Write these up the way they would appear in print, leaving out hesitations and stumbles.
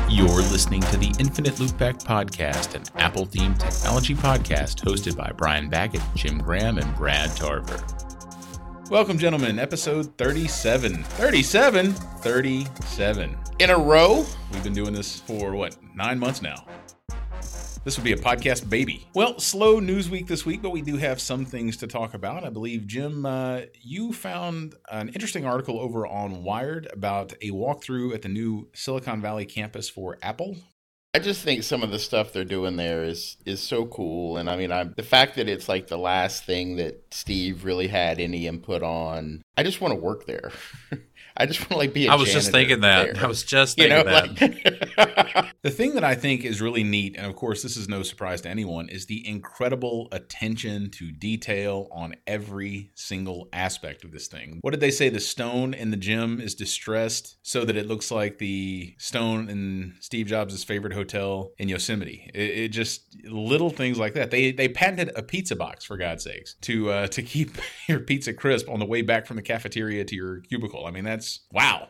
You're listening to the Infinite Loopback Podcast, an Apple-themed technology podcast hosted by Brian Baggett, Jim Graham, and Brad Tarver. Welcome, gentlemen. Episode 37. 37? 37. In a row? We've been doing this for, 9 months now. This would be a podcast baby. Well, slow news week this week, but we do have some things to talk about. I believe, Jim, you found an interesting article over on Wired about a walkthrough at the new Silicon Valley campus for Apple. I just think some of the stuff they're doing there is so cool. And I mean, the fact that it's like the last thing that Steve really had any input on, I just want to work there. I just want to be a I was just thinking that. there. I was just thinking that. The thing that I think is really neat, and of course this is no surprise to anyone, is the incredible attention to detail on every single aspect of this thing. What did they say? The stone in the gym is distressed so that it looks like the stone in Steve Jobs' favorite hotel in Yosemite. It just little things like that. They patented a pizza box, for God's sakes, to keep your pizza crisp on the way back from the cafeteria to your cubicle. I mean, that's wow.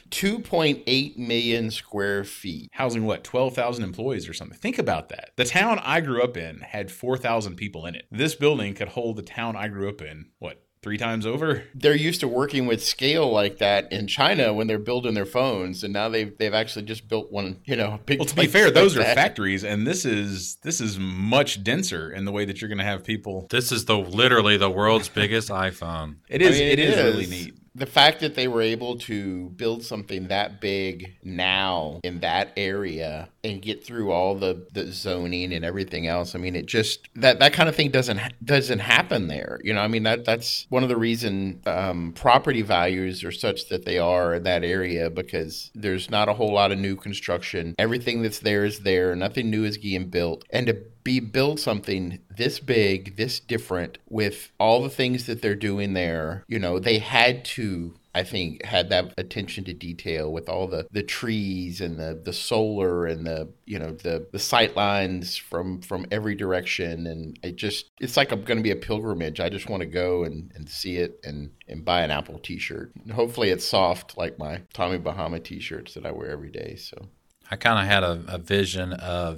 2.8 million square feet. Housing 12,000 employees or something. Think about that. The town I grew up in had 4,000 people in it. This building could hold the town I grew up in, 3 times over? They're used to working with scale like that in China when they're building their phones, and now they've actually just built one, big. Well, to be fair, those are factories, and this is much denser in the way that you're going to have people. This is literally the world's biggest iPhone. It is. It is really neat. The fact that they were able to build something that big now in that area and get through all the zoning and everything else, I mean, it just that kind of thing doesn't happen there. I mean, that's one of the reason property values are such that they are in that area, because there's not a whole lot of new construction. Everything that's there is there. Nothing new is being built, and to build something this big, this different, with all the things that they're doing there, they had to, I think, had that attention to detail with all the trees and the solar and the sight lines from every direction. And it's like I'm going to be a pilgrimage. I just want to go and see it and buy an Apple t-shirt. And hopefully it's soft like my Tommy Bahama t-shirts that I wear every day. So I kind of had a vision of,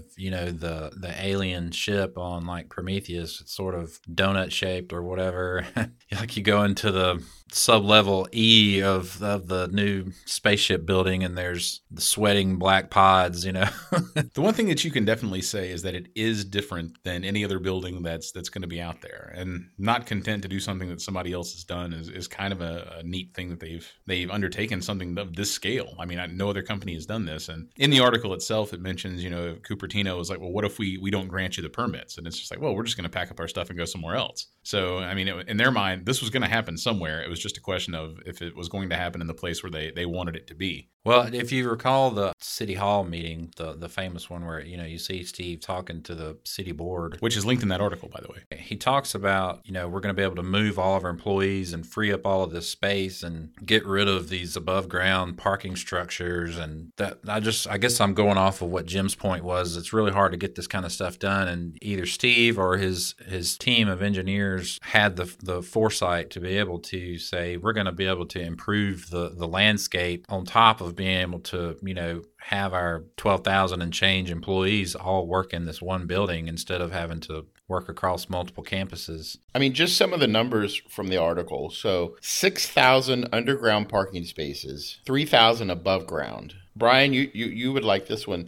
the alien ship on like Prometheus. It's sort of donut shaped or whatever. Like you go into the sub-level E of the new spaceship building and there's the sweating black pods, The one thing that you can definitely say is that it is different than any other building that's going to be out there. And not content to do something that somebody else has done is kind of a neat thing that they've undertaken something of this scale. I mean, no other company has done this. And in the article itself, it mentions, Cupertino was like, well, what if we don't grant you the permits? And it's just like, well, we're just going to pack up our stuff and go somewhere else. So, I mean, in their mind, this was going to happen somewhere. It was just a question of if it was going to happen in the place where they wanted it to be. Well, if you recall the City Hall meeting, the famous one where, you see Steve talking to the city board. Which is linked in that article, by the way. He talks about, we're going to be able to move all of our employees and free up all of this space and get rid of these above ground parking structures. And that I guess I'm going off of what Jim's point was. It's really hard to get this kind of stuff done. And either Steve or his team of engineers had the foresight to be able to say, we're going to be able to improve the landscape on top of being able to, have our 12,000 and change employees all work in this one building instead of having to work across multiple campuses. I mean, just some of the numbers from the article. So 6,000 underground parking spaces, 3,000 above ground. Brian, you would like this one.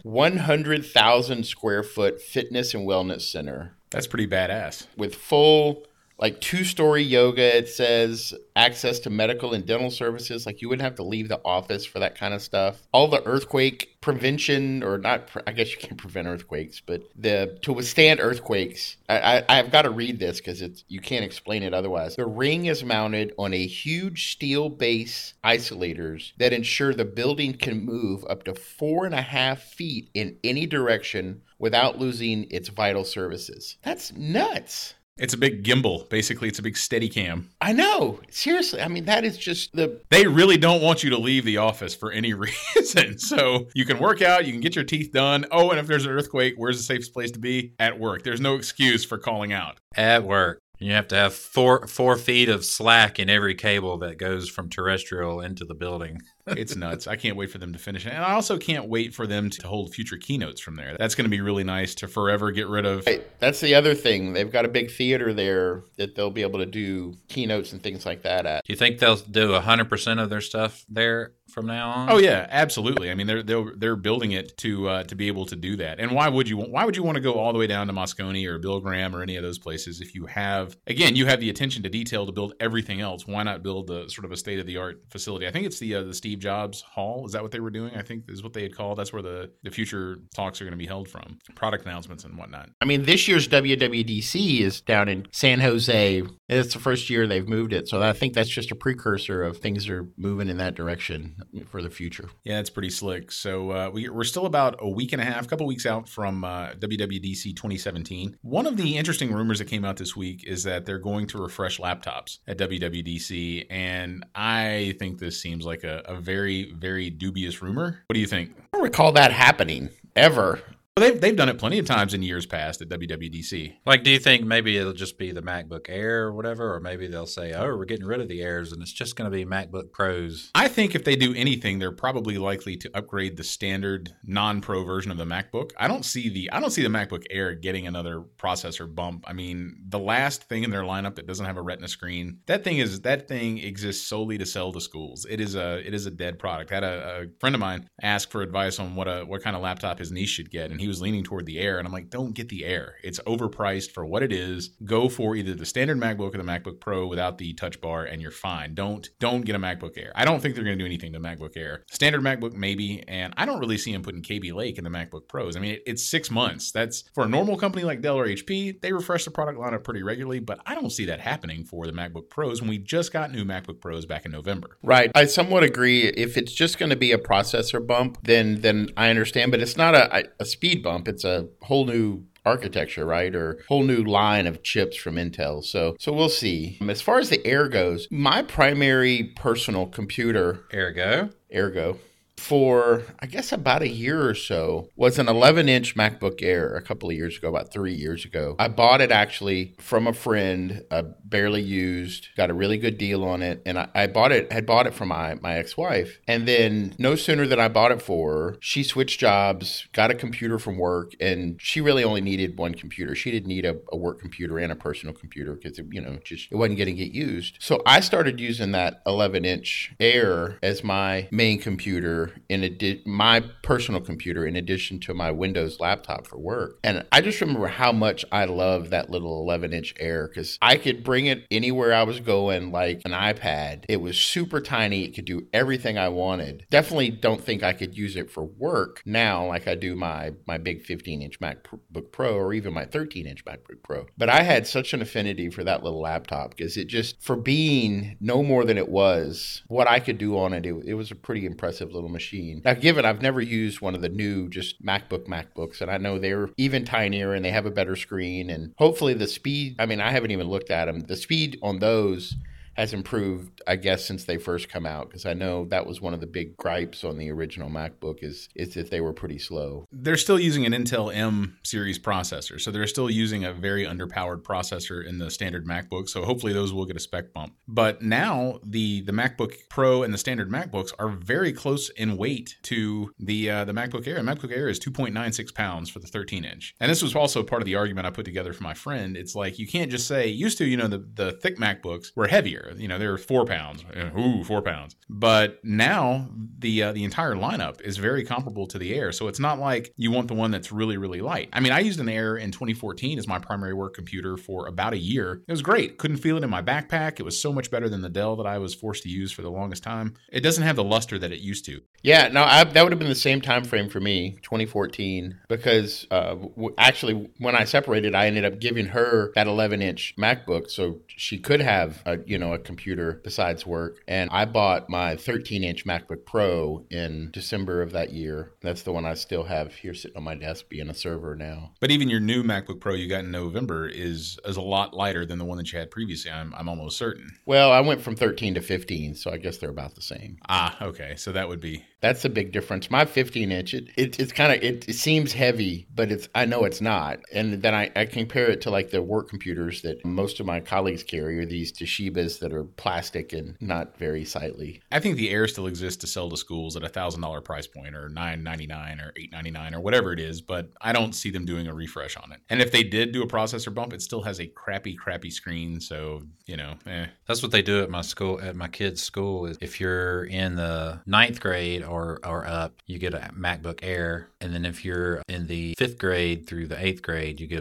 100,000 square foot fitness and wellness center. That's pretty badass. With full 2-story yoga, it says, access to medical and dental services. You wouldn't have to leave the office for that kind of stuff. All the earthquake prevention, or not, I guess you can't prevent earthquakes, but to withstand earthquakes, I've got to read this because you can't explain it otherwise. The ring is mounted on a huge steel base isolators that ensure the building can move up to 4.5 feet in any direction without losing its vital services. That's nuts. It's a big gimbal. Basically, it's a big steady cam. I know. Seriously. I mean, that is just They really don't want you to leave the office for any reason. So you can work out, you can get your teeth done. Oh, and if there's an earthquake, where's the safest place to be? At work. There's no excuse for calling out. At work. You have to have 4 feet of slack in every cable that goes from terrestrial into the building. It's nuts. I can't wait for them to finish it. And I also can't wait for them to hold future keynotes from there. That's going to be really nice to forever get rid of. Right. That's the other thing. They've got a big theater there that they'll be able to do keynotes and things like that at. Do you think they'll do 100% of their stuff there from now on? Oh yeah, absolutely. I mean, they're building it to be able to do that. And why would you want to go all the way down to Moscone or Bill Graham or any of those places if you have the attention to detail to build everything else? Why not build a sort of a state of the art facility? I think it's the Steve Jobs Hall. Is that what they were doing? I think is what they had called. That's where the future talks are going to be held from, product announcements and whatnot. I mean, this year's WWDC is down in San Jose. It's the first year they've moved it, so I think that's just a precursor of things are moving in that direction for the future. Yeah, it's pretty slick. So we're still about a week and a half, couple weeks out from WWDC 2017. One of the interesting rumors that came out this week is that they're going to refresh laptops at WWDC, and I think this seems like a very, very dubious rumor. What do you think? I don't recall that happening ever. Well, they've done it plenty of times in years past at WWDC. Like, do you think maybe it'll just be the MacBook Air or whatever, or maybe they'll say, oh, we're getting rid of the Airs and it's just going to be MacBook Pros? I think if they do anything, they're probably likely to upgrade the standard non-Pro version of the MacBook. I don't see the MacBook Air getting another processor bump. I mean, the last thing in their lineup that doesn't have a Retina screen, that thing exists solely to sell to schools. It is a dead product. I had a friend of mine ask for advice on what kind of laptop his niece should get, and he was leaning toward the Air, and I'm like, don't get the Air. It's overpriced for what it is. Go for either the standard MacBook or the MacBook Pro without the Touch Bar, and you're fine. Don't get a MacBook Air. I don't think they're going to do anything to MacBook Air. Standard MacBook maybe, and I don't really see them putting KB Lake in the MacBook Pros. I mean, it's 6 months. That's for a normal company like Dell or HP. They refresh the product lineup pretty regularly, but I don't see that happening for the MacBook Pros when we just got new MacBook Pros back in November. Right. I somewhat agree. If it's just going to be a processor bump, then I understand, but it's not a speed bump. It's a whole new architecture, right? Or whole new line of chips from Intel. So we'll see. As far as the Air goes, my primary personal computer, Ergo, for I guess about a year or so was an 11-inch MacBook Air a couple of years ago, about 3 years ago. I bought it actually from a friend, barely used, got a really good deal on it. And I had bought it from my ex-wife. And then no sooner than I bought it for her, she switched jobs, got a computer from work, and she really only needed one computer. She didn't need a work computer and a personal computer because it wasn't going to get used. So I started using that 11-inch Air as my main computer, my personal computer, in addition to my Windows laptop for work. And I just remember how much I love that little 11-inch Air because I could bring it anywhere I was going like an iPad. It was super tiny. It could do everything I wanted. Definitely don't think I could use it for work now like I do my big 15-inch MacBook Pro or even my 13-inch MacBook Pro. But I had such an affinity for that little laptop because it just, for being no more than it was, what I could do on it, it was a pretty impressive little machine. Now, given I've never used one of the new just MacBooks, and I know they're even tinier and they have a better screen, and hopefully the speed, I mean, I haven't even looked at them. The speed on those has improved, I guess, since they first come out, because I know that was one of the big gripes on the original MacBook is that they were pretty slow. They're still using an Intel M series processor, so they're still using a very underpowered processor in the standard MacBook, so hopefully those will get a spec bump. But now the MacBook Pro and the standard MacBooks are very close in weight to the MacBook Air. And MacBook Air is 2.96 pounds for the 13-inch. And this was also part of the argument I put together for my friend. It's like, you can't just say, used to, the thick MacBooks were heavier. They're 4 pounds. 4 pounds. But now the entire lineup is very comparable to the Air. So it's not like you want the one that's really, really light. I mean, I used an Air in 2014 as my primary work computer for about a year. It was great. Couldn't feel it in my backpack. It was so much better than the Dell that I was forced to use for the longest time. It doesn't have the luster that it used to. Yeah, no, that would have been the same time frame for me, 2014, because actually when I separated, I ended up giving her that 11-inch MacBook so she could have a computer besides work. And I bought my 13-inch MacBook Pro in December of that year. That's the one I still have here sitting on my desk being a server now. But even your new MacBook Pro you got in November is a lot lighter than the one that you had previously, I'm almost certain. Well, I went from 13 to 15, so I guess they're about the same. Okay. So that would be That's a big difference. My 15-inch, it's kind of, it seems heavy, but I know it's not. And then I compare it to like the work computers that most of my colleagues carry, are these Toshibas that are plastic and not very sightly. I think the Air still exists to sell to schools at $1,000 price point, or $999 or $899 or whatever it is, but I don't see them doing a refresh on it. And if they did do a processor bump, it still has a crappy screen. So, That's what they do at my school, at my kids' school. Is if you're in the 9th grade or up, you get a MacBook Air. And then if you're in the 5th grade through the 8th grade, you get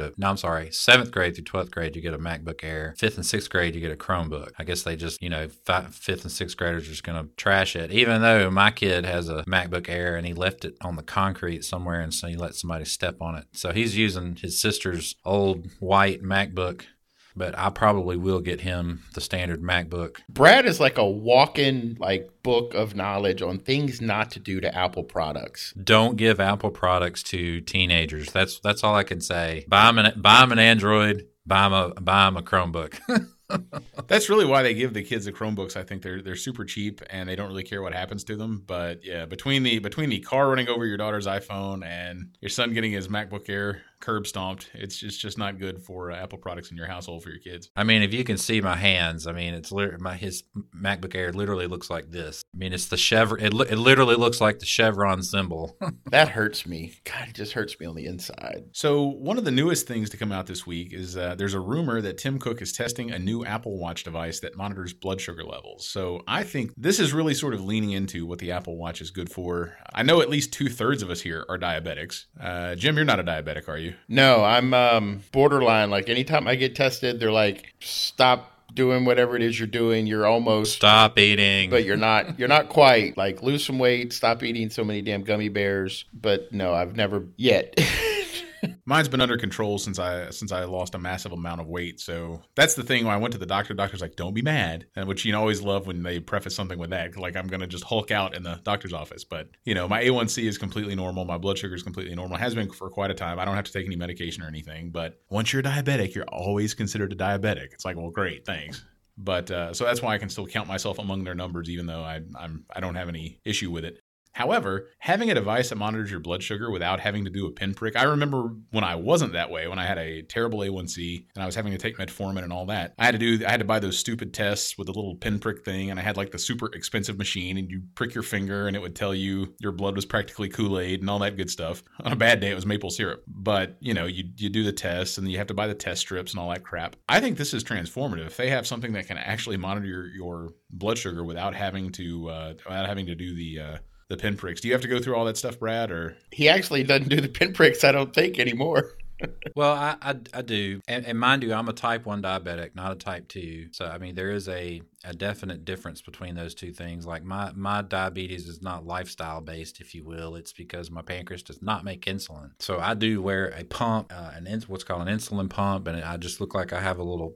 7th grade through 12th grade, you get a MacBook Air. 5th and 6th grade, you get a Chromebook. I guess they just, 5th and 6th graders are just going to trash it. Even though my kid has a MacBook Air and he left it on the concrete somewhere, and so he let somebody step on it. So he's using his sister's old white MacBook. But I probably will get him the standard MacBook. Brad is like a walk-in book of knowledge on things not to do to Apple products. Don't give Apple products to teenagers. That's all I can say. Buy him an Android. Buy him a Chromebook. That's really why they give the kids the Chromebooks. I think they're super cheap and they don't really care what happens to them. But yeah, between the car running over your daughter's iPhone and your son getting his MacBook Air curb stomped, it's just not good for Apple products in your household for your kids. I mean, if you can see my hands, I mean, his MacBook Air literally looks like this. I mean, it's the chevron. It literally looks like the chevron symbol. That hurts me. God, it just hurts me on the inside. So one of the newest things to come out this week is there's a rumor that Tim Cook is testing a new Apple Watch device that monitors blood sugar levels. So I think this is really sort of leaning into what the Apple Watch is good for. I know at least 2/3 of us here are diabetics. Jim, you're not a diabetic, are you? No, I'm borderline. Like anytime I get tested, they're like, stop doing whatever it is you're doing. You're almost stop eating, but you're not quite. Like, lose some weight, stop eating so many damn gummy bears. But no, I've never yet. Mine's been under control since I lost a massive amount of weight. So that's the thing. When I went to the doctor's like, don't be mad. And which you always love when they preface something with that. Like, I'm going to just Hulk out in the doctor's office. But, my A1C is completely normal. My blood sugar is completely normal. It has been for quite a time. I don't have to take any medication or anything. But once you're diabetic, you're always considered a diabetic. It's like, well, great, thanks. But so that's why I can still count myself among their numbers, even though I don't have any issue with it. However, having a device that monitors your blood sugar without having to do a pinprick, I remember when I wasn't that way, when I had a terrible A1C and I was having to take metformin and all that, I had to buy those stupid tests with the little pinprick thing, and I had like the super expensive machine, and you prick your finger and it would tell you your blood was practically Kool-Aid and all that good stuff. On a bad day, it was maple syrup. But, you do the tests and you have to buy the test strips and all that crap. I think this is transformative. If they have something that can actually monitor your blood sugar without having to do the pinpricks. Do you have to go through all that stuff, Brad? Or he actually doesn't do the pinpricks, I don't think, anymore. Well, I do. And mind you, I'm a type 1 diabetic, not a type 2. So, I mean, there is a definite difference between those two things. Like my diabetes is not lifestyle based, if you will. It's because my pancreas does not make insulin. So I do wear a pump, what's called an insulin pump, and I just look like I have a little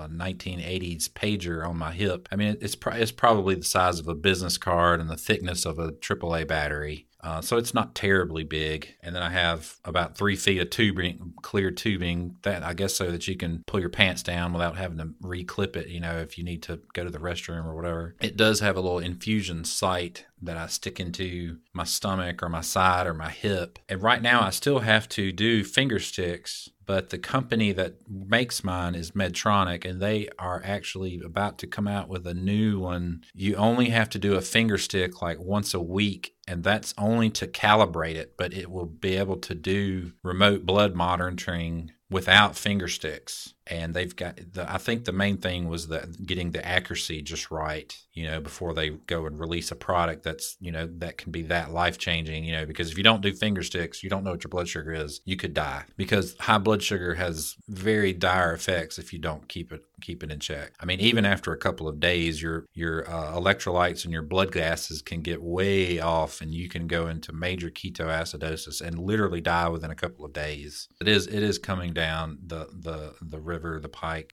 1980s pager on my hip. I mean, it's probably the size of a business card and the thickness of a AAA battery. So it's not terribly big. And then I have about 3 feet of clear tubing, that I guess so that you can pull your pants down without having to re-clip it, if you need to go to the restroom or whatever. It does have a little infusion site that I stick into my stomach or my side or my hip. And right now I still have to do finger sticks, but the company that makes mine is Medtronic, and they are actually about to come out with a new one. You only have to do a finger stick like once a week, and that's only to calibrate it, but it will be able to do remote blood monitoring without finger sticks. And they've got I think the main thing was getting the accuracy just right, before they go and release a product that's, that can be that life-changing, because if you don't do finger sticks, you don't know what your blood sugar is, you could die, because high blood sugar has very dire effects if you don't keep it in check. I mean, even after a couple of days, your electrolytes and your blood gases can get way off, and you can go into major ketoacidosis and literally die within a couple of days. It is coming down the river, the pike.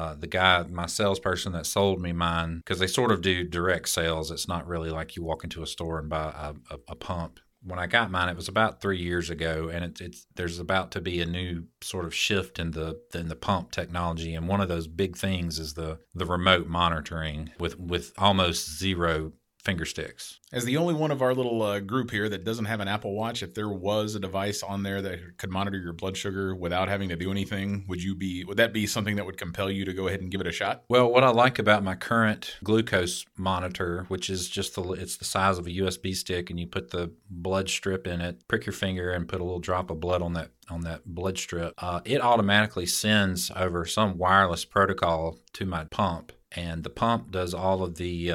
My salesperson that sold me mine, because they sort of do direct sales. It's not really like you walk into a store and buy a pump. When I got mine, it was about 3 years ago, and there's about to be a new sort of shift in the pump technology, and one of those big things is the remote monitoring with almost zero finger sticks. As the only one of our little group here that doesn't have an Apple Watch, if there was a device on there that could monitor your blood sugar without having to do anything, would that be something that would compel you to go ahead and give it a shot? Well, what I like about my current glucose monitor, which is it's the size of a USB stick, and you put the blood strip in it, prick your finger, and put a little drop of blood on that blood strip, it automatically sends over some wireless protocol to my pump. And the pump does all of the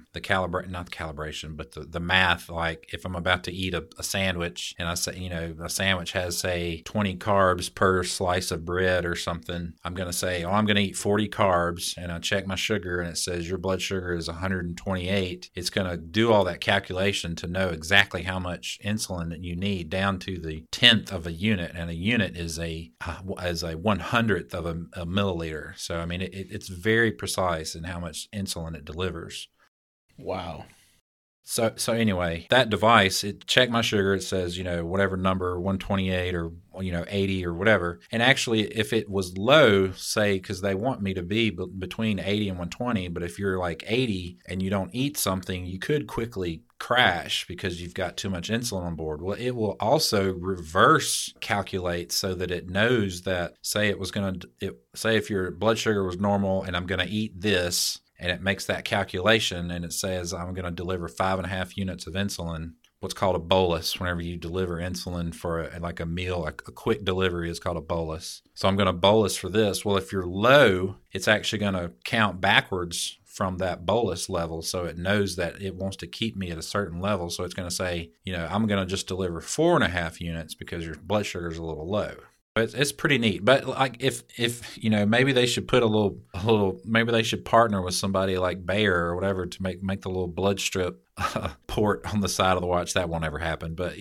calibration, but the math. Like if I'm about to eat a sandwich, and I say, a sandwich has, say, 20 carbs per slice of bread or something, I'm going to say, I'm going to eat 40 carbs, and I check my sugar, and it says your blood sugar is 128. It's going to do all that calculation to know exactly how much insulin that you need down to the 10th of a unit, and a unit is a 100th of a milliliter. So I mean, it's very precise in how much insulin it delivers. Wow. So anyway, that device, it checked my sugar. It says, whatever number, 128 or, 80 or whatever. And actually, if it was low, say, because they want me to be between 80 and 120, but if you're like 80 and you don't eat something, you could quickly crash because you've got too much insulin on board. Well, it will also reverse calculate so that it knows that, say if your blood sugar was normal and I'm going to eat this, and it makes that calculation, and it says I'm going to deliver 5.5 units of insulin, what's called a bolus. Whenever you deliver insulin for a meal, a quick delivery is called a bolus. So I'm going to bolus for this. Well, if you're low, it's actually going to count backwards from that bolus level, so it knows that it wants to keep me at a certain level. So it's going to say, I'm going to just deliver 4.5 units because your blood sugar is a little low. It's pretty neat. But like if maybe they should put a little maybe they should partner with somebody like Bayer or whatever to make the little blood strip port on the side of the watch. That won't ever happen. But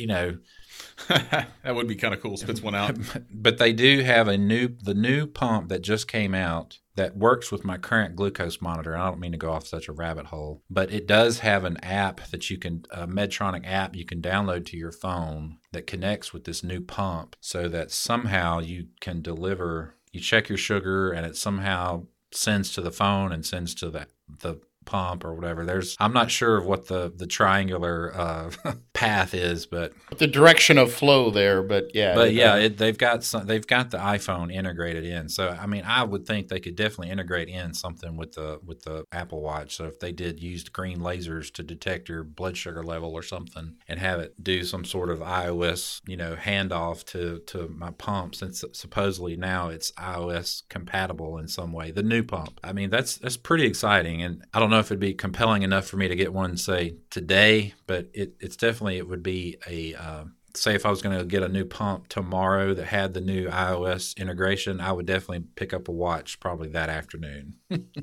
that would be kind of cool. Spits one out. But they do have the new pump that just came out that works with my current glucose monitor. I don't mean to go off such a rabbit hole, but it does have an app that a Medtronic app you can download to your phone that connects with this new pump, so that somehow you can you check your sugar, and it somehow sends to the phone and sends to the pump or whatever. I'm not sure of what the triangular path is, but the direction of flow there. But yeah, they've got the iPhone integrated in. So I mean, I would think they could definitely integrate in something with the Apple Watch. So if they did use green lasers to detect your blood sugar level or something, and have it do some sort of iOS handoff to my pump, since supposedly now it's iOS compatible in some way, the new pump. I mean, that's pretty exciting, and I don't know if it'd be compelling enough for me to get one, say, today, but it would be say if I was going to get a new pump tomorrow that had the new iOS integration, I would definitely pick up a watch probably that afternoon.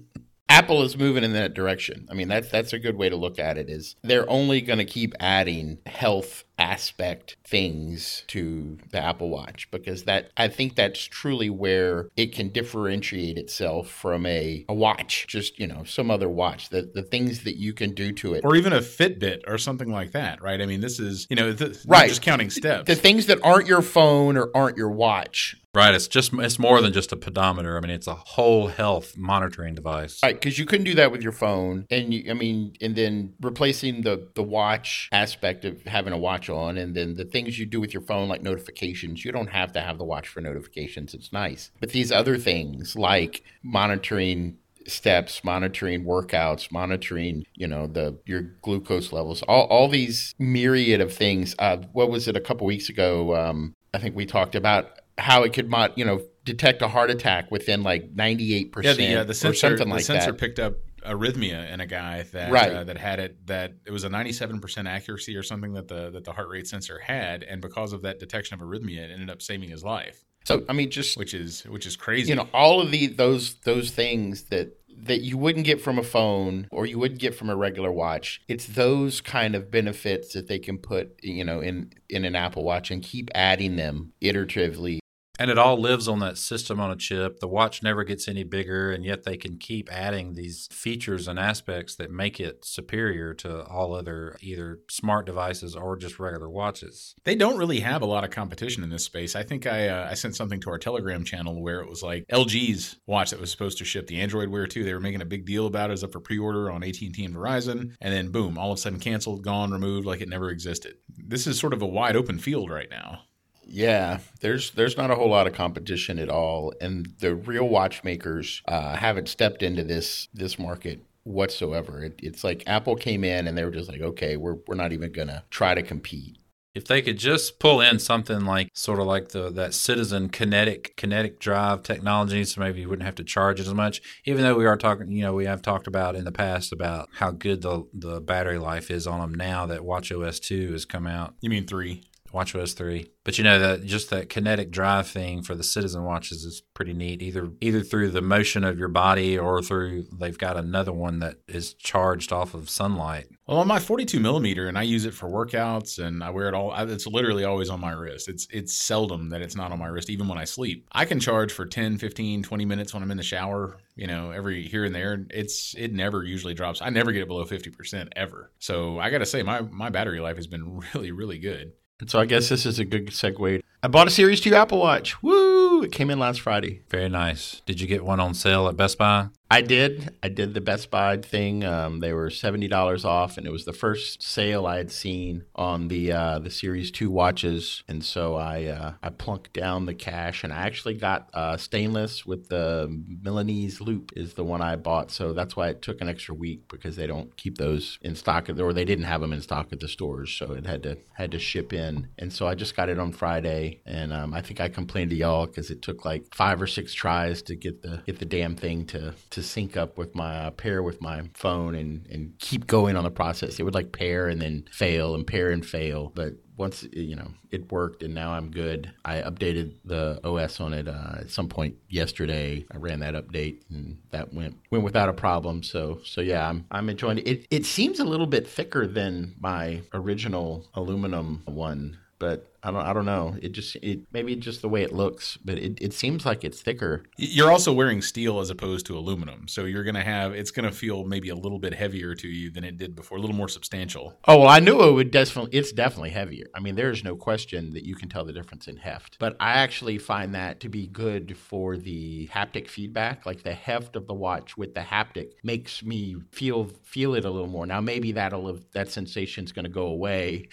Apple is moving in that direction. I mean, that's a good way to look at it, is they're only going to keep adding health aspect things to the Apple Watch, because I think that's truly where it can differentiate itself from a watch, just, some other watch, the things that you can do to it. Or even a Fitbit or something like that, right? I mean, this is, right, not just counting steps. The things that aren't your phone or aren't your watch. Right. It's more than just a pedometer. I mean, it's a whole health monitoring device. Right, because you couldn't do that with your phone. And and then replacing the watch aspect of having a watch on, and then the things you do with your phone, like notifications, you don't have to have the watch for notifications. It's nice. But these other things, like monitoring steps, monitoring workouts, monitoring, your glucose levels, all these myriad of things. What was it, a couple weeks ago? I think we talked about how it could, detect a heart attack within like 98%. Yeah, the sensor, or something like the sensor that. picked up arrhythmia in a guy that Right. That had it. That it was a 97% accuracy or something that the heart rate sensor had, and because of that detection of arrhythmia, it ended up saving his life. So I mean, just which is crazy. All of those things that you wouldn't get from a phone or you wouldn't get from a regular watch. It's those kind of benefits that they can put in an Apple Watch and keep adding them iteratively And it all lives on that system on a chip. The watch never gets any bigger, and yet they can keep adding these features and aspects that make it superior to all other either smart devices or just regular watches. They don't really have a lot of competition in this space. I think I sent something to our Telegram channel where it was like LG's watch that was supposed to ship, the Android Wear 2. They were making a big deal about it. It was up for pre-order on AT&T and Verizon, and then boom, all of a sudden canceled, gone, removed, like it never existed. This is sort of a wide open field right now. Yeah, there's not a whole lot of competition at all, and the real watchmakers haven't stepped into this market whatsoever. It's like Apple came in and they were just like, okay, we're not even gonna try to compete. If they could just pull in something like sort of like that Citizen kinetic drive technology, so maybe you wouldn't have to charge it as much. Even though we are talking, we have talked about in the past about how good the battery life is on them now that WatchOS 2 has come out. You mean 3? WatchOS 3. But that just that kinetic drive thing for the Citizen watches is pretty neat. Either through the motion of your body or through they've got another one that is charged off of sunlight. Well, on my 42 millimeter, and I use it for workouts, and I wear it all. It's literally always on my wrist. It's seldom that it's not on my wrist, even when I sleep. I can charge for 10, 15, 20 minutes when I'm in the shower. Every here and there. It never usually drops. I never get it below 50% ever. So I got to say, my battery life has been really, really good. And so I guess this is a good segue. I bought a Series 2 Apple Watch. Woo! It came in last Friday. Very nice. Did you get one on sale at Best Buy? I did the Best Buy thing. They were $70 off, and it was the first sale I had seen on the Series 2 watches. And so I plunked down the cash, and I actually got stainless with the Milanese loop is the one I bought. So that's why it took an extra week, because they don't keep those in stock, or they didn't have them in stock at the stores. So it had to ship in. And so I just got it on Friday, and I think I complained to y'all because it took like 5 or 6 tries to get the damn thing to sync up with my pair with my phone and keep going on the process. It would like pair and then fail and pair and fail. But once it worked, and now I'm good. I updated the OS on it at some point yesterday. I ran that update, and that went without a problem. So yeah, I'm enjoying it. It seems a little bit thicker than my original aluminum one, but I don't know. Maybe just the way it looks, but it seems like it's thicker. You're also wearing steel as opposed to aluminum, so it's gonna feel maybe a little bit heavier to you than it did before, a little more substantial. Oh well, I knew it would it's definitely heavier. I mean, there's no question that you can tell the difference in heft. But I actually find that to be good for the haptic feedback. Like the heft of the watch with the haptic makes me feel it a little more. Now maybe that sensation's going to go away.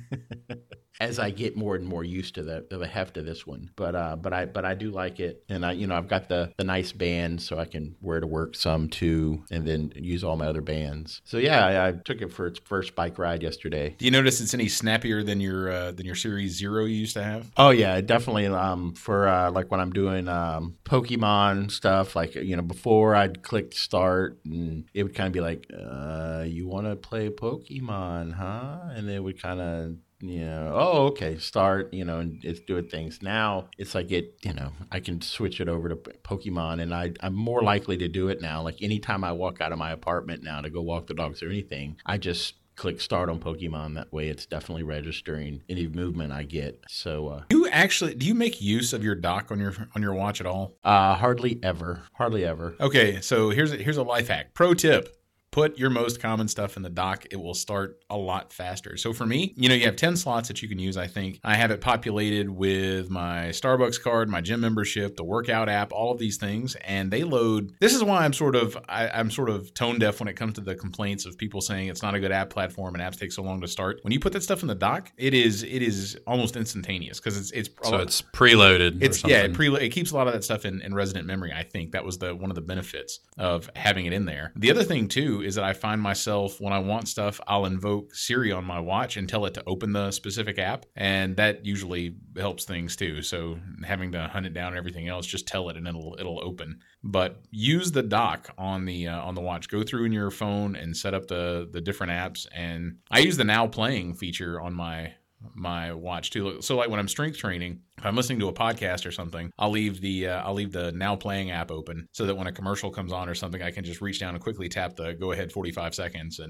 As I get more and more used to the heft of this one, but I do like it, and I've got the nice band, so I can wear to work some too, and then use all my other bands. So yeah, I took it for its first bike ride yesterday. Do you notice it's any snappier than your Series 0 you used to have? Oh yeah, definitely. For like when I'm doing Pokemon stuff, like before I'd click start, and it would kind of be like, you want to play Pokemon, huh? And it would kind of. Oh, okay, start, and it's doing things. Now it's like I can switch it over to Pokemon, and I'm more likely to do it now. Like anytime I walk out of my apartment now to go walk the dogs or anything, I just click start on Pokemon. That way it's definitely registering any movement I get. So do you make use of your dock on your watch at all? Hardly ever. Okay, so here's a life hack. Pro tip. Put your most common stuff in the dock. It will start a lot faster. So for me, you have 10 slots that you can use, I think. I have it populated with my Starbucks card, my gym membership, the workout app, all of these things. And they load. This is why I'm sort of tone deaf when it comes to the complaints of people saying it's not a good app platform and apps take so long to start. When you put that stuff in the dock, it is almost instantaneous because it's preloaded. It keeps a lot of that stuff in resident memory. I think that was one of the benefits of having it in there. The other thing too is that I find myself, when I want stuff, I'll invoke Siri on my watch and tell it to open the specific app, and that usually helps things too. So having to hunt it down and everything else, just tell it and it'll open. But use the dock on the watch. Go through in your phone and set up the different apps. And I use the Now Playing feature on my watch too. So like when I'm strength training, if I'm listening to a podcast or something, I'll leave the Now Playing app open so that when a commercial comes on or something, I can just reach down and quickly tap the go ahead 45 seconds and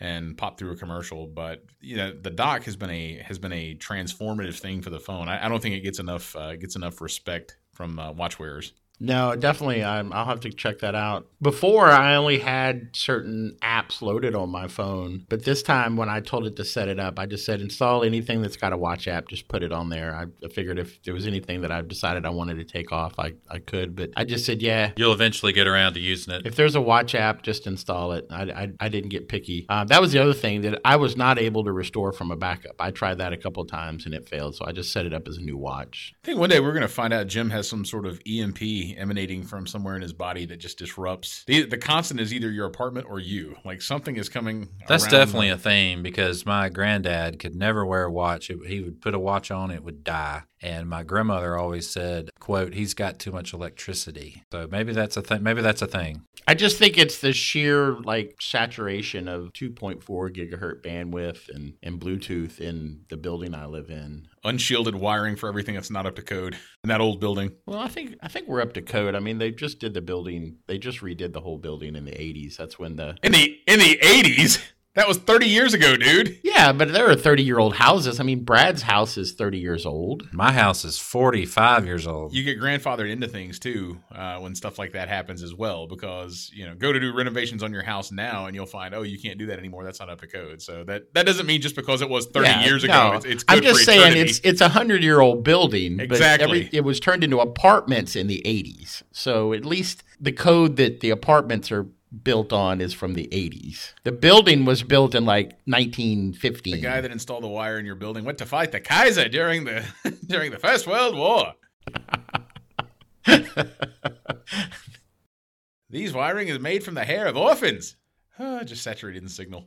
and pop through a commercial. But the dock has been a transformative thing for the phone. I don't think it gets enough respect from watch wearers. No, definitely. I'll have to check that out. Before, I only had certain apps loaded on my phone. But this time, when I told it to set it up, I just said, install anything that's got a watch app. Just put it on there. I figured if there was anything that I've decided I wanted to take off, I could. But I just said, yeah. You'll eventually get around to using it. If there's a watch app, just install it. I didn't get picky. That was the other thing, that I was not able to restore from a backup. I tried that a couple of times, and it failed. So I just set it up as a new watch. I think one day we're going to find out Jim has some sort of EMP emanating from somewhere in his body that just disrupts. The constant is either your apartment or you. Like something is coming. That's definitely a theme, because my granddad could never wear a watch. He would put a watch on, it would die. And my grandmother always said, quote, he's got too much electricity. So maybe that's a thing. I just think it's the sheer saturation of 2.4 gigahertz bandwidth and Bluetooth in the building I live in. Unshielded wiring for everything that's not up to code in that old building. Well, I think we're up to code. I mean, they just did the building. They just redid the whole building in the 80s. That's when in the 80s. That was 30 years ago, dude. Yeah, but there are 30-year-old houses. I mean, Brad's house is 30 years old. My house is 45 years old. You get grandfathered into things, too, when stuff like that happens as well, because, go to do renovations on your house now, and you'll find, you can't do that anymore. That's not up to code. So that doesn't mean just because it was 30 years ago, it's good. I'm just saying it's a 100-year-old building. Exactly. But it was turned into apartments in the 80s. So at least the code that the apartments are built on is from the 80s. The building was built in 1915. The guy that installed the wire in your building went to fight the Kaiser during the First World War. These wiring is made from the hair of orphans. Just saturated in signal.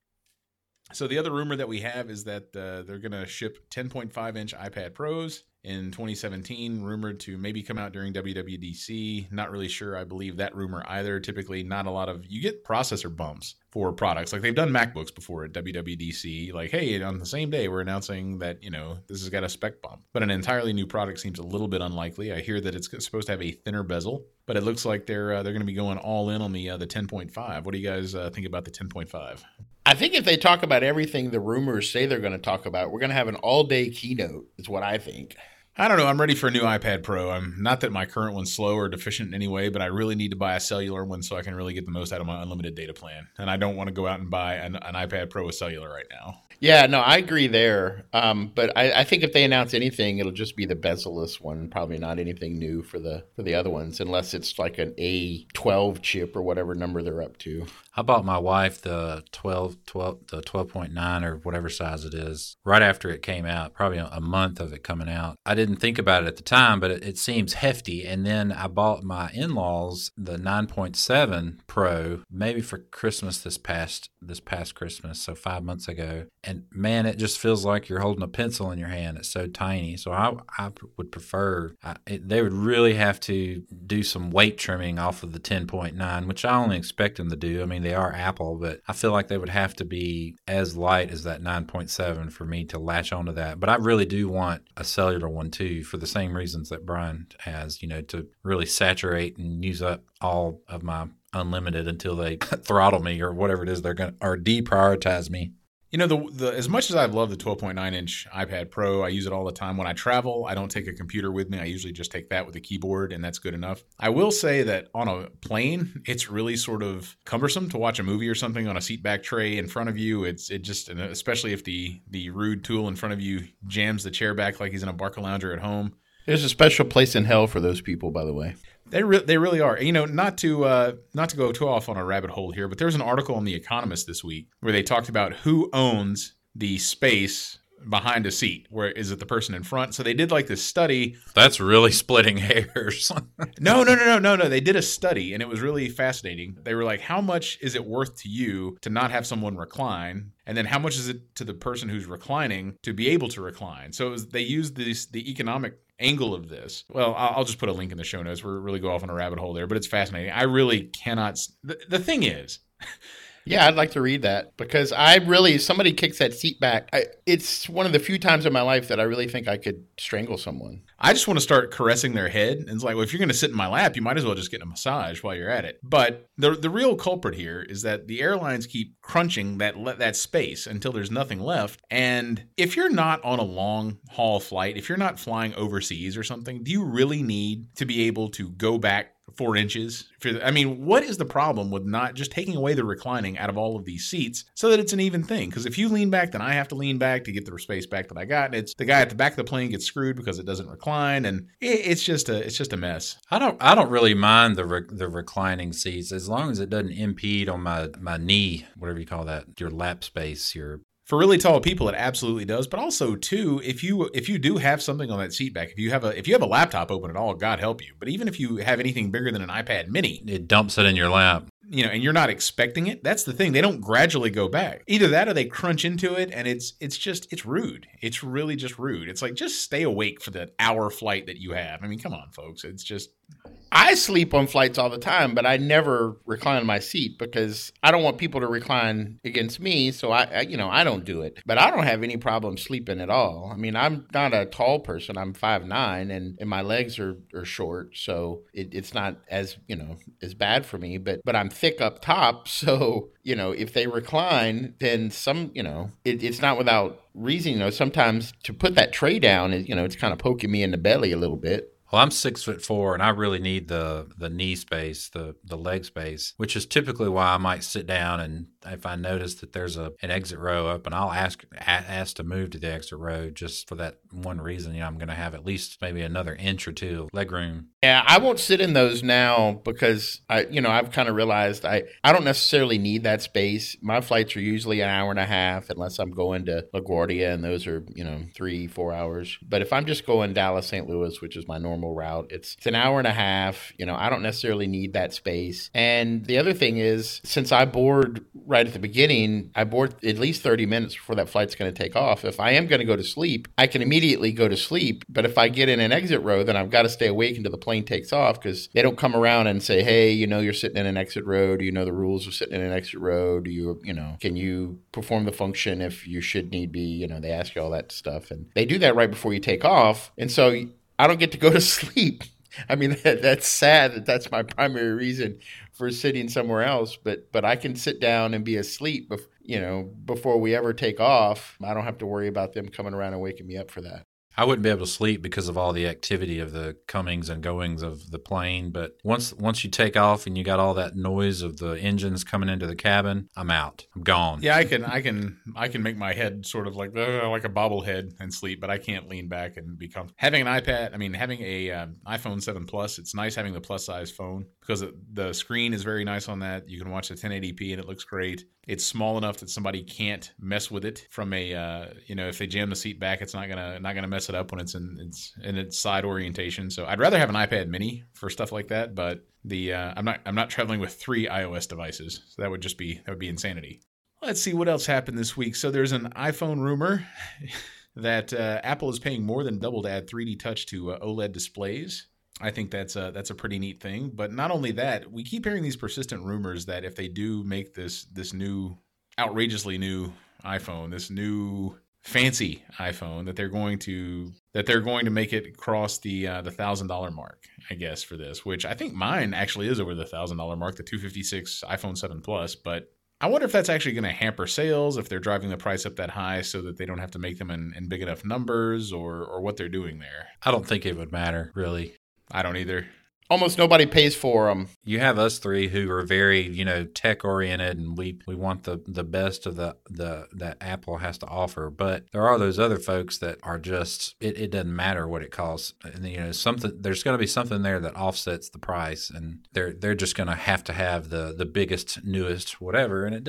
So the other rumor that we have is that they're going to ship 10.5-inch iPad Pros in 2017, rumored to maybe come out during WWDC. Not really sure I believe that rumor either. Typically, not a lot of... You get processor bumps for products. Like, they've done MacBooks before at WWDC. Like, hey, on the same day, we're announcing that, this has got a spec bump. But an entirely new product seems a little bit unlikely. I hear that it's supposed to have a thinner bezel, but it looks like they're going to be going all in on the 10.5. What do you guys think about the 10.5? I think if they talk about everything the rumors say they're going to talk about, we're going to have an all-day keynote, is what I think. I don't know. I'm ready for a new iPad Pro. I'm not that my current one's slow or deficient in any way, but I really need to buy a cellular one so I can really get the most out of my unlimited data plan. And I don't want to go out and buy an iPad Pro with cellular right now. Yeah, no, I agree there. But I think if they announce anything, it'll just be the bezel-less one. Probably not anything new for the other ones, unless it's like an A12 chip or whatever number they're up to. I bought my wife the 12.9 or whatever size it is right after it came out, probably a month of it coming out. I didn't think about it at the time, but it seems hefty. And then I bought my in-laws the 9.7 Pro, maybe for Christmas this past Christmas, so 5 months ago. And man, it just feels like you're holding a pencil in your hand. It's so tiny. So I would prefer, they would really have to do some weight trimming off of the 10.9, which I only expect them to do. I mean, they are Apple, but I feel like they would have to be as light as that 9.7 for me to latch onto that. But I really do want a cellular one too, for the same reasons that Brian has, to really saturate and use up all of my unlimited until they throttle me or whatever it is they're going to, or deprioritize me. The as much as I love the 12.9-inch iPad Pro, I use it all the time. When I travel, I don't take a computer with me. I usually just take that with a keyboard, and that's good enough. I will say that on a plane, it's really sort of cumbersome to watch a movie or something on a seatback tray in front of you. It just, especially if the rude tool in front of you jams the chair back like he's in a Barcalounger at home. There's a special place in hell for those people, by the way. They really are. Not to go too off on a rabbit hole here, but there was an article on The Economist this week where they talked about who owns the space behind a seat. Where is it the person in front? So they did this study. That's really splitting hairs. No. They did a study, and it was really fascinating. They were like, how much is it worth to you to not have someone recline? And then how much is it to the person who's reclining to be able to recline? So they used the economic angle of this. Well, I'll just put a link in the show notes. We'll really go off on a rabbit hole there, but it's fascinating. I really cannot. The thing is, Yeah, I'd like to read that because somebody kicks that seat back. It's one of the few times in my life that I really think I could strangle someone. I just want to start caressing their head. And it's like, well, if you're going to sit in my lap, you might as well just get a massage while you're at it. But the real culprit here is that the airlines keep crunching that space until there's nothing left. And if you're not on a long haul flight, if you're not flying overseas or something, do you really need to be able to go back 4 inches? I mean, what is the problem with not just taking away the reclining out of all of these seats so that it's an even thing? Because if you lean back, then I have to lean back to get the space back that I got. And it's the guy at the back of the plane gets screwed because it doesn't recline, and it's just a mess. I don't really mind the reclining seats as long as it doesn't impede on my knee, whatever you call that, your lap space, For really tall people, it absolutely does. But also, too, if you do have something on that seat back, if you have a laptop open at all, God help you. But even if you have anything bigger than an iPad Mini, it dumps it in your lap. And you're not expecting it. That's the thing. They don't gradually go back. Either that or they crunch into it, and it's rude. It's really just rude. It's like, just stay awake for the hour flight that you have. I mean, come on, folks. It's just. I sleep on flights all the time, but I never recline my seat because I don't want people to recline against me. So I don't do it, but I don't have any problem sleeping at all. I mean, I'm not a tall person. I'm 5'9", and my legs are short. So it's not as bad for me, but I'm thick up top. So, if they recline, then it's not without reason. Sometimes to put that tray down is, it's kind of poking me in the belly a little bit. Well, I'm 6'4", and I really need the knee space, the leg space, which is typically why I might sit down, and if I notice that there's an exit row up, and I'll ask to move to the exit row just for that one reason. I'm going to have at least maybe another inch or two of leg room. Yeah, I won't sit in those now because I've kind of realized I don't necessarily need that space. My flights are usually an hour and a half unless I'm going to LaGuardia, and those are 3-4 hours. But if I'm just going Dallas, St. Louis, which is my normal route, it's an hour and a half. I don't necessarily need that space. And the other thing is, since I board right at the beginning, I board at least 30 minutes before that flight's going to take off. If I am going to go to sleep, I can immediately go to sleep. But if I get in an exit row, then I've got to stay awake until the plane takes off, because they don't come around and say, hey, you're sitting in an exit row. Do you know the rules of sitting in an exit row? Do you, can you perform the function if you should need be? They ask you all that stuff. And they do that right before you take off. And so I don't get to go to sleep. I mean, that's sad that's my primary reason for sitting somewhere else. But I can sit down and be asleep, before we ever take off. I don't have to worry about them coming around and waking me up for that. I wouldn't be able to sleep because of all the activity of the comings and goings of the plane. But once you take off and you got all that noise of the engines coming into the cabin, I'm out. I'm gone. Yeah, I can make my head sort of like a bobblehead and sleep, but I can't lean back and be comfortable. Having an iPad, having a iPhone 7 Plus, it's nice having the plus size phone because the screen is very nice on that. You can watch the 1080p and it looks great. It's small enough that somebody can't mess with it from a if they jam the seat back, it's not gonna mess it up when it's in its side orientation. So I'd rather have an iPad Mini for stuff like that, but I'm not traveling with 3 iOS devices. So that would be insanity. Let's see what else happened this week. So there's an iPhone rumor that Apple is paying more than double to add 3D Touch to OLED displays. I think that's a pretty neat thing. But not only that, we keep hearing these persistent rumors that if they do make this new, outrageously new iPhone, this new fancy iPhone, that they're going to make it cross the $1,000 mark, I guess, for this. Which I think mine actually is over the $1,000 mark, the 256 iPhone 7 Plus. But I wonder if that's actually going to hamper sales, if they're driving the price up that high so that they don't have to make them in big enough numbers, or what they're doing there. I don't think it would matter, really. I don't either. Almost nobody pays for them. You have us three who are very, tech oriented, and we want the best of that Apple has to offer. But there are those other folks that are just it doesn't matter what it costs. And there's going to be something there that offsets the price, and they're just going to have the biggest, newest, whatever. And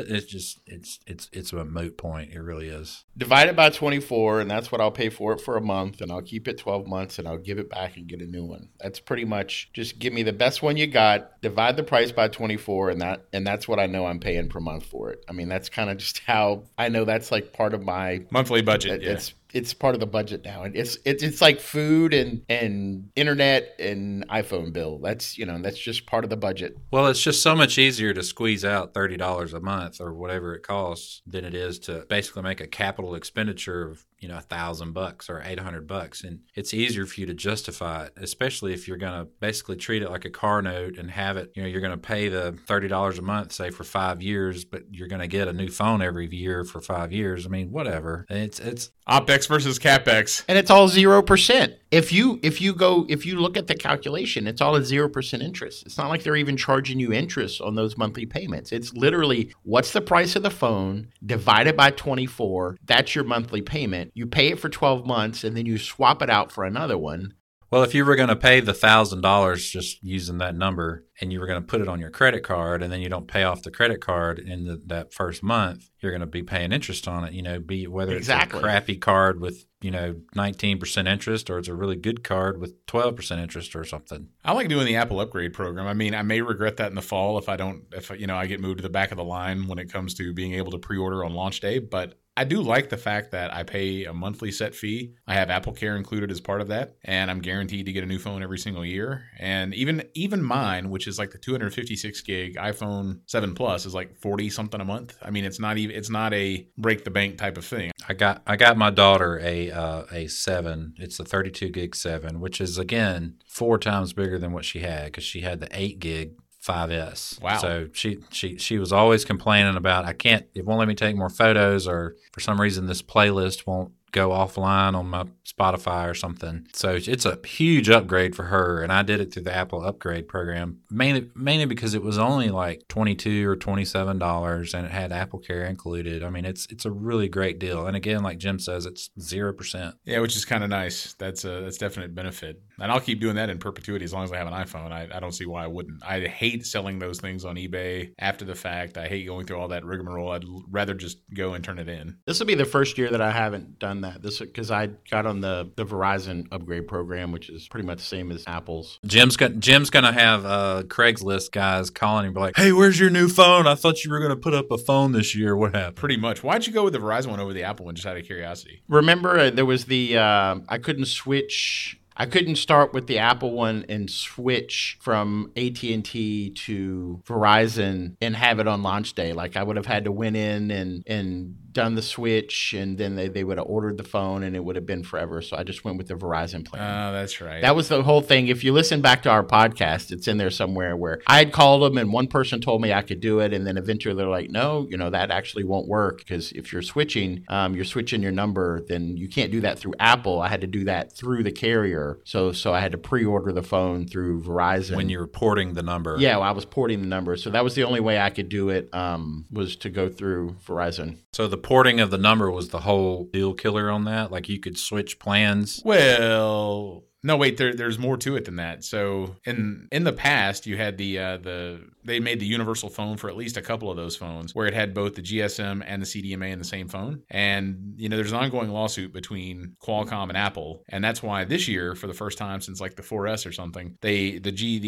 it's a moot point. It really is. Divide it by 24, and that's what I'll pay for it for a month, and I'll keep it 12 months, and I'll give it back and get a new one. That's pretty much just give me the best one you got, divide the price by 24, and that's what I know I'm paying per month for it. That's kind of just how I know that's like part of my monthly budget. it's part of the budget now. It's like food and internet and iPhone bill. That's just part of the budget. Well, it's just so much easier to squeeze out $30 a month or whatever it costs than it is to basically make a capital expenditure of $1,000 or $800, and it's easier for you to justify it, especially if you're going to basically treat it like a car note and have it. You're going to pay the $30 a month, say for 5 years, but you're going to get a new phone every year for 5 years. I mean, whatever. It's OpEx versus CapEx, and it's all 0%. If you look at the calculation, it's all at 0% interest. It's not like they're even charging you interest on those monthly payments. It's literally what's the price of the phone divided by 24. That's your monthly payment. You pay it for 12 months and then you swap it out for another one. Well, if you were going to pay the $1,000 just using that number and you were going to put it on your credit card and then you don't pay off the credit card in that first month, you're going to be paying interest on it, whether it's a crappy card with, 19% interest or it's a really good card with 12% interest or something. I like doing the Apple upgrade program. I mean, I may regret that in the fall if I get moved to the back of the line when it comes to being able to pre-order on launch day, but I do like the fact that I pay a monthly set fee. I have Apple Care included as part of that, and I'm guaranteed to get a new phone every single year. And even mine, which is like the 256 gig iPhone 7 Plus, is like 40 something a month. I mean, it's not a break the bank type of thing. I got my daughter a 7. It's a 32 gig 7, which is again 4 times bigger than what she had because she had the 8 gig 5S. Wow. So she was always complaining about it won't let me take more photos, or for some reason this playlist won't go offline on my Spotify or something. So it's a huge upgrade for her, and I did it through the Apple upgrade program mainly because it was only like $22 or $27 and it had Apple Care included. I mean, it's a really great deal, and again, like Jim says, it's 0%. Yeah, which is kind of nice. That's definite benefit, and I'll keep doing that in perpetuity as long as I have an iPhone. I don't see why I wouldn't. I hate selling those things on eBay after the fact. I hate going through all that rigmarole. I'd rather just go and turn it in. This will be the first year that I haven't done that. This because I got on the Verizon upgrade program, which is pretty much the same as Apple's. Jim's gonna have Craigslist guys calling him, be like, "Hey, where's your new phone? I thought you were gonna put up a phone this year. What happened?" Pretty much. Why'd you go with the Verizon one over the Apple one, just out of curiosity? Remember, there was the I couldn't start with the Apple one and switch from AT&T to Verizon and have it on launch day. Like I would have had to went in and done the switch, and then they would have ordered the phone, and it would have been forever. So I just went with the Verizon plan. Oh, that's right. That was the whole thing. If you listen back to our podcast, it's in there somewhere where I had called them and one person told me I could do it, and then eventually they're like, no, that actually won't work, because if you're switching your number, then you can't do that through Apple. I had to do that through the carrier. So I had to pre-order the phone through Verizon. When you were porting the number. Yeah, well, I was porting the number. So that was the only way I could do it, was to go through Verizon. So the porting of the number was the whole deal killer on that? Like you could switch plans? Well, no, wait, there's more to it than that. So in the past, you had they made the universal phone for at least a couple of those phones where it had both the GSM and the CDMA in the same phone. And, there's an ongoing lawsuit between Qualcomm and Apple. And that's why this year, for the first time since like the 4S or something, the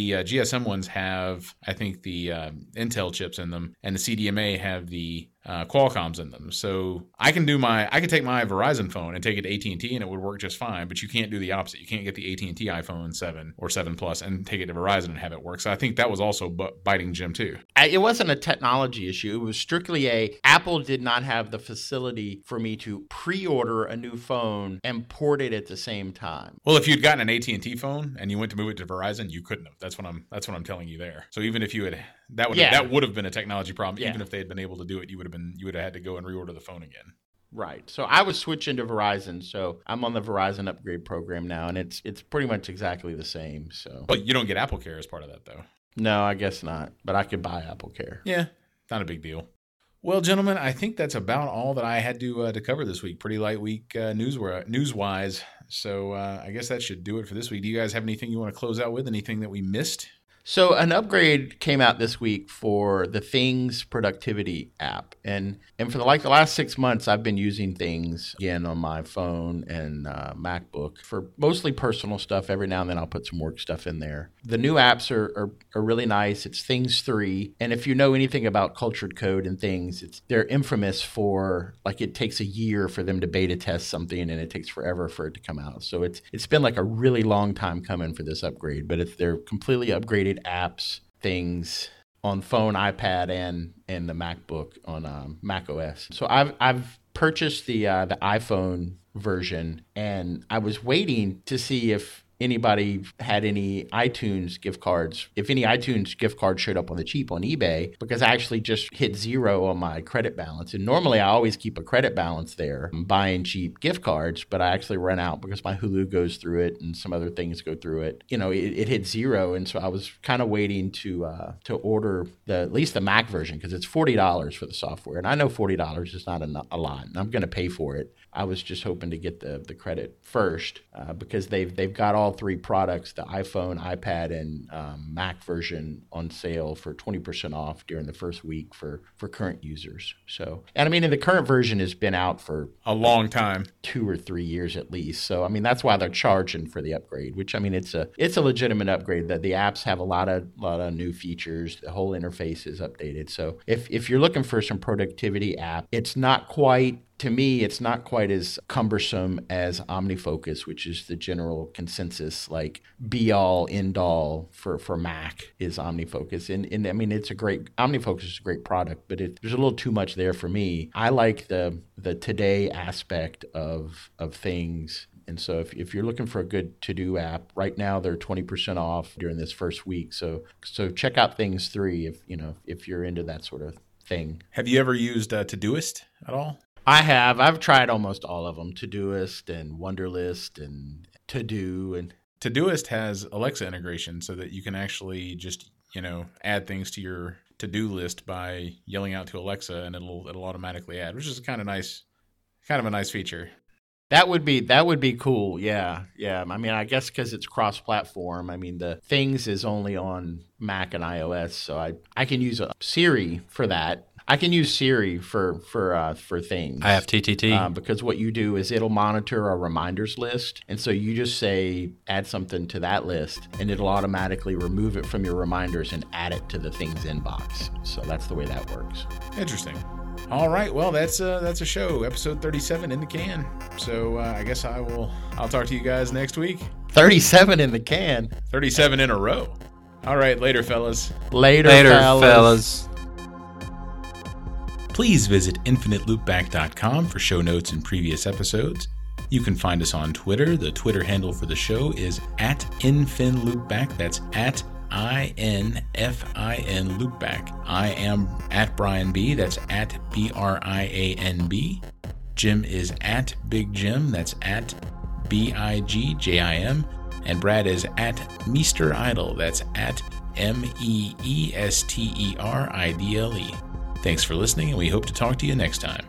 GSM ones have, I think, the Intel chips in them, and the CDMA have the Qualcomm's in them. So I can take my Verizon phone and take it to AT&T and it would work just fine, but you can't do the opposite. You can't get the AT&T iPhone 7 or 7 Plus and take it to Verizon and have it work. So I think that was also biting Jim too. It wasn't a technology issue. It was strictly Apple did not have the facility for me to pre-order a new phone and port it at the same time. Well, if you'd gotten an AT&T phone and you went to move it to Verizon, you couldn't have. That's what I'm telling you there. So even if you had, that would have been a technology problem. Yeah. Even if they had been able to do it, you would have had to go and reorder the phone again. Right. So I was switching to Verizon. So I'm on the Verizon upgrade program now, and it's pretty much exactly the same. So, but you don't get Apple Care as part of that, though. No, I guess not. But I could buy Apple Care. Yeah, not a big deal. Well, gentlemen, I think that's about all that I had to cover this week. Pretty light week news-wise. So I guess that should do it for this week. Do you guys have anything you want to close out with? Anything that we missed? So an upgrade came out this week for the Things productivity app. And for the last 6 months, I've been using Things again on my phone and MacBook for mostly personal stuff. Every now and then I'll put some work stuff in there. The new apps are really nice. It's Things 3. And if you know anything about Cultured Code and Things, they're infamous for, like, it takes a year for them to beta test something and it takes forever for it to come out. So it's been like a really long time coming for this upgrade, but they're completely upgraded apps, Things on phone, iPad, and the MacBook on Mac OS. So I've purchased the iPhone version, and I was waiting to see if anybody had any iTunes gift cards, if any iTunes gift cards showed up on the cheap on eBay, because I actually just hit zero on my credit balance. And normally I always keep a credit balance there. I'm buying cheap gift cards, but I actually run out because my Hulu goes through it and some other things go through it. It hit zero. And so I was kind of waiting to order at least the Mac version, because it's $40 for the software. And I know $40 is not a lot, and I'm going to pay for it. I was just hoping to get the credit first because they've got all three products, the iPhone, iPad, and Mac version, on sale for 20% off during the first week for current users. So, and I mean, the current version has been out for a long time, 2 or 3 years at least. So, I mean, that's why they're charging for the upgrade, which, I mean, it's a legitimate upgrade. That the apps have a lot of new features. The whole interface is updated. So, if you're looking for some productivity app, it's not quite. To me, it's not quite as cumbersome as OmniFocus, which is the general consensus, like be-all, end-all for Mac is OmniFocus. And I mean, OmniFocus is a great product, but there's a little too much there for me. I like the today aspect of Things. And so if you're looking for a good to-do app, right now they're 20% off during this first week. So check out Things 3 if you're into that sort of thing. Have you ever used Todoist at all? I have. I've tried almost all of them, Todoist and Wunderlist and To-Do. And Todoist has Alexa integration so that you can actually just, add things to your to-do list by yelling out to Alexa, and it'll automatically add, which is kind of a nice feature. That would be cool. Yeah. I mean, I guess because it's cross-platform. I mean, the Things is only on Mac and iOS, so I can use Siri for that. I can use Siri for Things. I have TTT. Because what you do is it'll monitor a reminders list. And so you just say, add something to that list, and it'll automatically remove it from your reminders and add it to the Things inbox. So that's the way that works. Interesting. All right. Well, that's a show, episode 37 in the can. So I guess I'll talk to you guys next week. 37 in the can. 37 in a row. All right. Later, fellas. Later fellas. Please visit infiniteloopback.com for show notes and previous episodes. You can find us on Twitter. The Twitter handle for the show is @InfinLoopback. That's @INFIN Loopback. I am @Brian B. That's @BRIANB. Jim is @BigJim. That's @BIGJIM. And Brad is @Meester_Idle. That's @MEESTERIDLE. Thanks for listening, and we hope to talk to you next time.